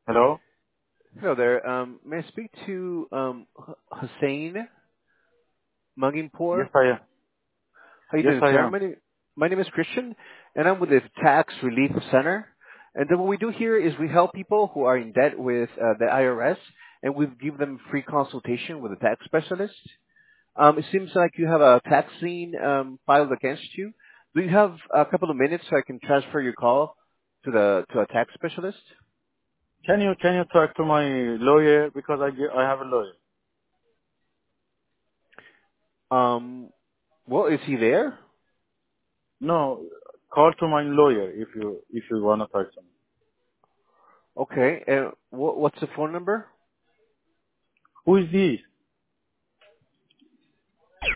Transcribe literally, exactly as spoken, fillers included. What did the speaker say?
Hello? Hello there. Um, may I speak to um, H- Hussein Yes, Manginpour? I am. How you Yes, doing, I sir? am. My name, my name is Christian, and I'm with the Tax Relief Center. And then what we do here is we help people who are in debt with uh, the I R S, and we give them free consultation with a tax specialist. Um, it seems like you have a tax lien um, filed against you. Do you have a couple of minutes so I can transfer your call to the to a tax specialist? Can you can you talk to my lawyer because I ge- I have a lawyer. Um, well, is he there? No, call to my lawyer if you if you wanna talk to me. Okay. And what, what's the phone number? Who is this?